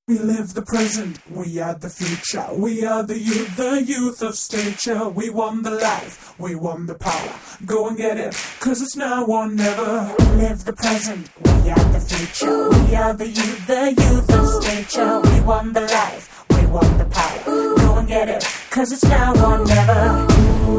We live the present, we are the future. We are the youth of stature. We won the life, we won the power. Go and get it, cause it's now or never. We live the present, we are the future. We are the youth of stature. We won the life, we won the power. Go and get it, cause it's now or never.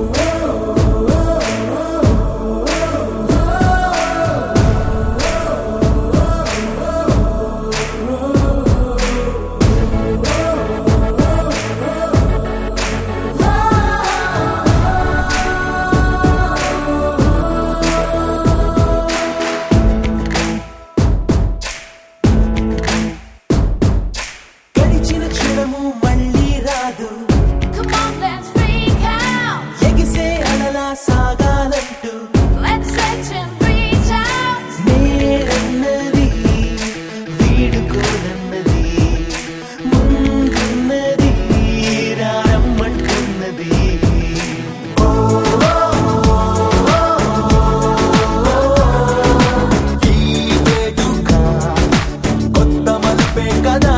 Let's let him reach out. నేనన్నది వీడుకోనన్నది ముందున్నది రారమ్మంటున్నది ఈ వేడుక కొత్త మలుపే కదా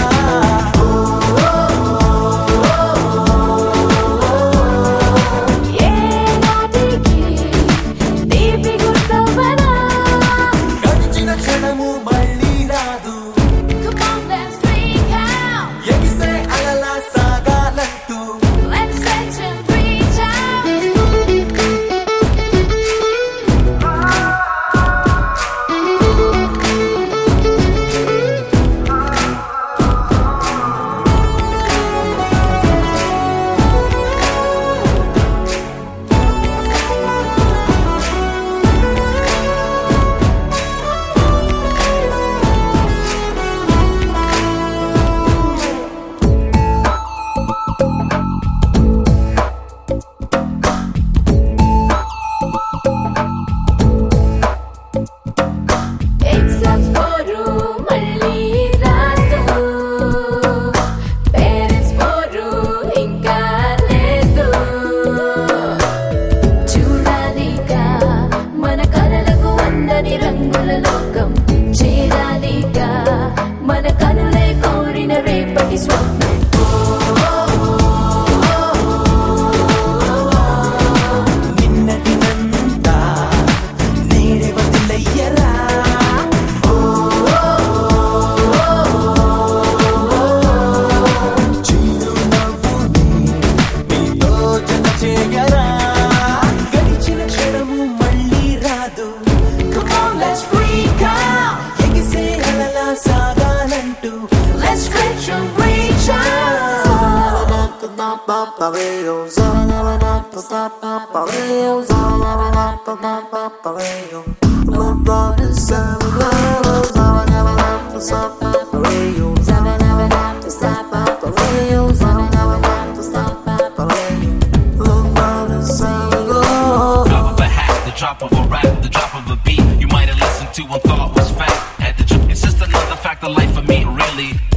మన కనులే కోరిన రేపటి స్వప్నం నిన్నటినంతా నేడే వదిలయ్యరా చిరునవ్వుని మీతో జత చేయరా గడిచిన క్షణము మళ్ళీ రాదు. Come on, let's freak out. ఎగిసే అలలా సాగాలంటూ Let's stretch and reach out. Drop of a hat, the drop of a rap, the drop of a beat. You might have listened to and thought was fact. Had to it's just another fact of life for me, really.